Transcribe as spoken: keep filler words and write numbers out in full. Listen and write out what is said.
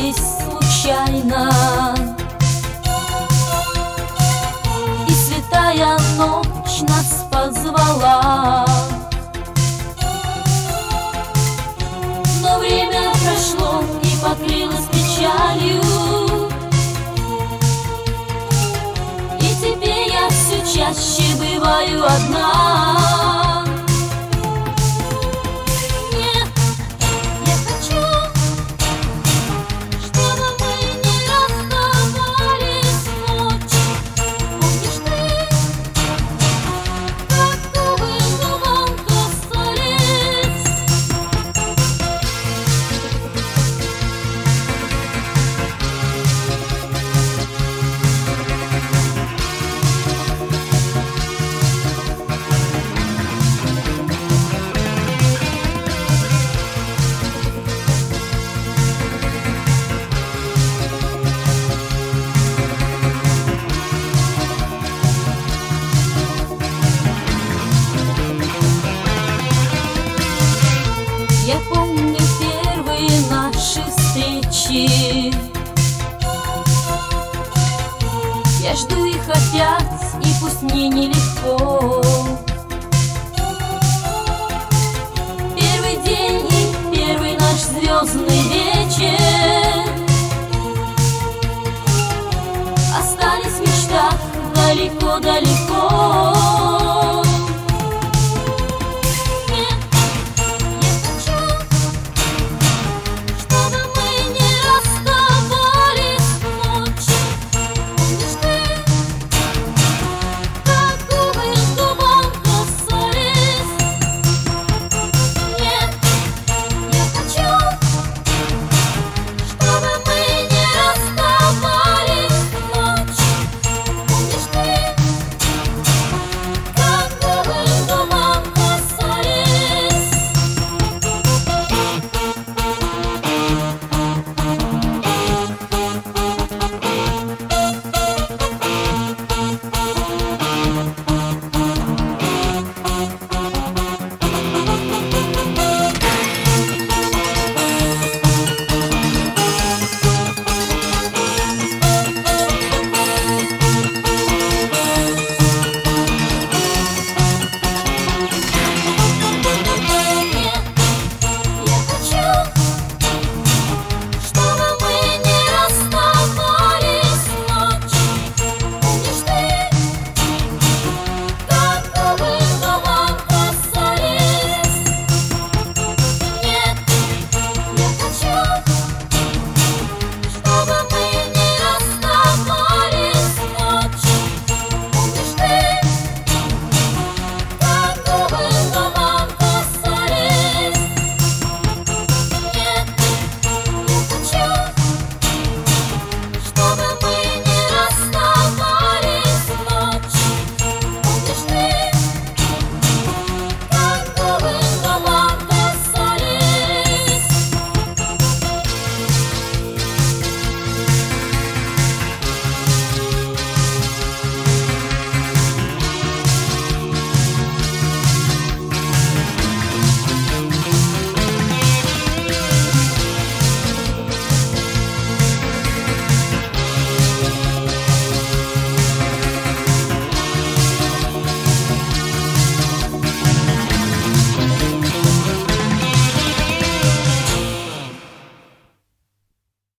встретились случайно, и святая ночь нас позвала. Но время прошло и покрылось печалью, и теперь я все чаще бываю одна. Нет, я хочу, чтобы мы не расставались ночью. Помнишь ты, как губы губам касались? Я помню первые наши встречи, я жду их опять, и пусть мне нелегко.